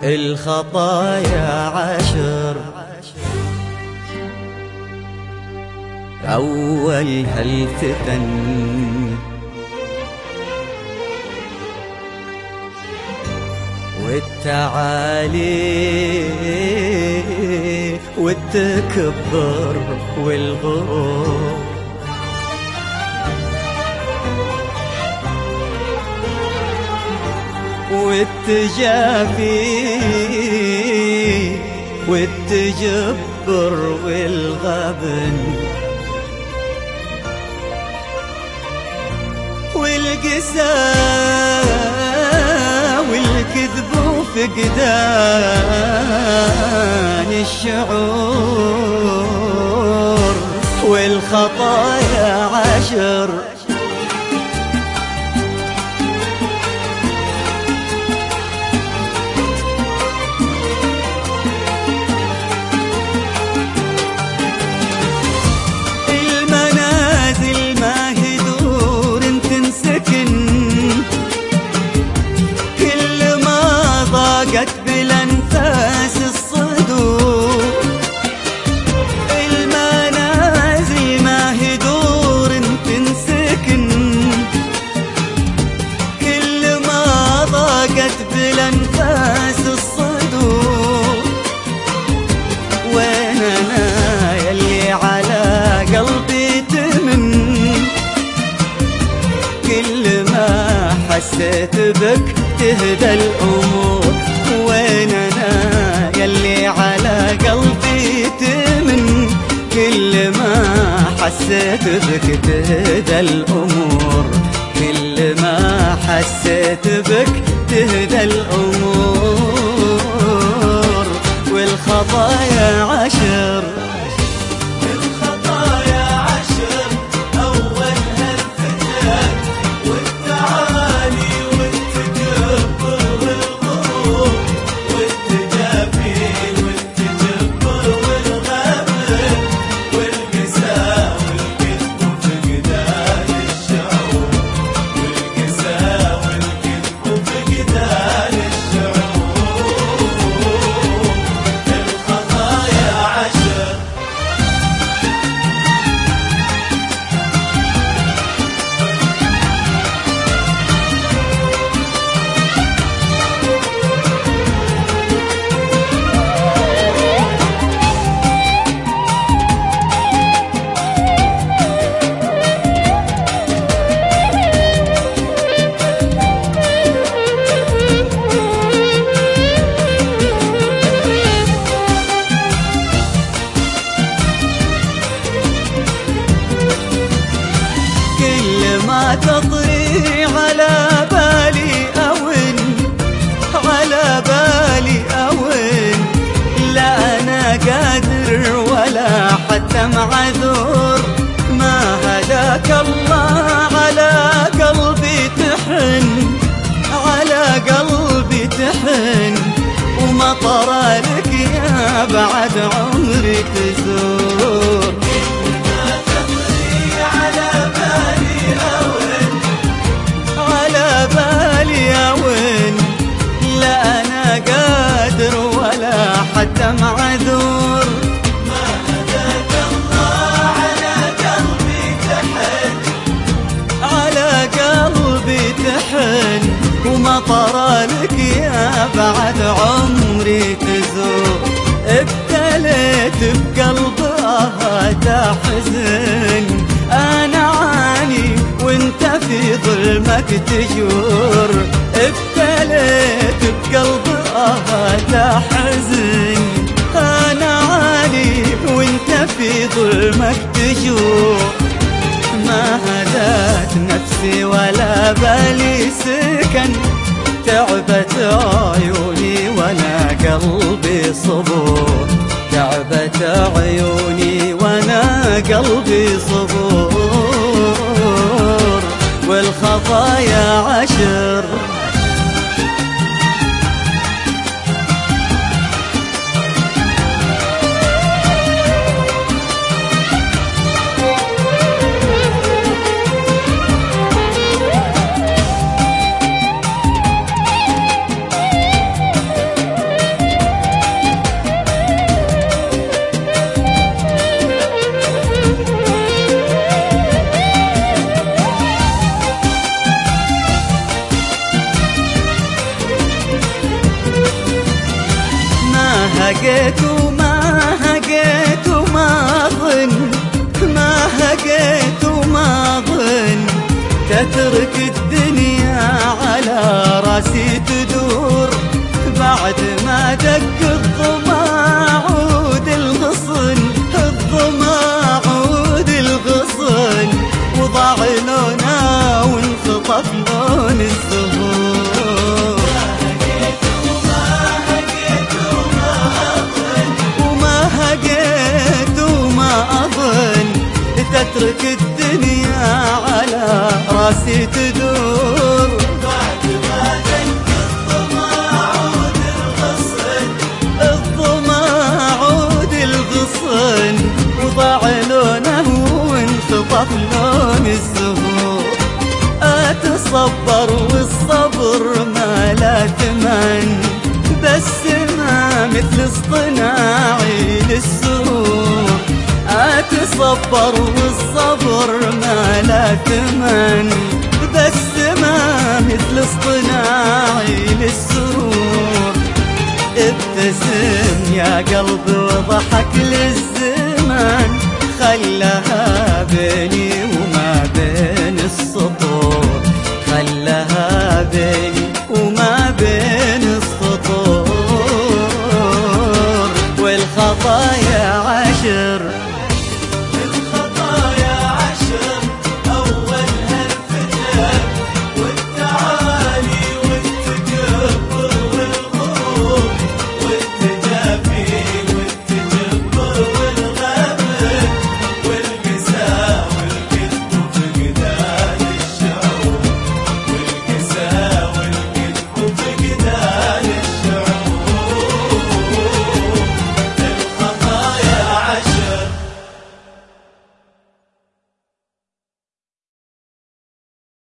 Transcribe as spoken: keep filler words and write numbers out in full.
الخطايا عشر. أولها الفتن والتعالي والتكبر والغرور، والتجافي والتجبر والغبن، والقساء والكذب وفقدان الشعور، والخطايا عشر. بالأنفاس الصدور، المنازل ما هي دور تنسكن، كل ما ضاقت بالأنفاس الصدور. وين أنا يلي على قلبي تمن، كل ما حسيت بك تهدى الأمور. وين أنا يلي على قلبي تمن، كل ما حسيت بك تهدى الأمور، كل ما حسيت بك تهدى الأمور. والخطايا عشر. تطري على بالي أون، على بالي أون، لا أنا قادر ولا حتى معذور. ما هداك الله على قلبي تحن، على قلبي تحن، وما طرالك يا بعد عمري تزور. حتى معذور. ما هداك الله على قلبي تحن، على قلبي تحن، وما طرالك يا بعد عمري تزور. ابتليت بقلبها تحزن، أنا عاني وانت في ظلمك تجور. ابتليت بقلبها تحزن، أنا عاني وانت في ظلمك تجور. ما هدات نفسي ولا بالي سكن، تعبت عيوني وانا قلبي صبور، تعبت عيوني وانا قلبي صبور. والخطايا عشر. هقيت وما هقيت وما ظن، ما هقيت وما ظن تترك الدنيا على راسي تدور. بعد ما دق الظما عود الغصن، الظما عود الغصن وضاع لونه وانخطف لون الزهور. وما هقيت وما أظن تترك الدنيا على راسي تدور. بعد ما دق الظما عود الغصن، الظما عود الغصن وضاع لونه وانخطف لون الزهور. أتصبر والصبر ما لا تمن، بس ما مثل اصطناعي للسرور. أتصبر والصبر ما لا تمن، بس ما مثل اصطناعي للسرور. ابتسم يا قلبي وضحك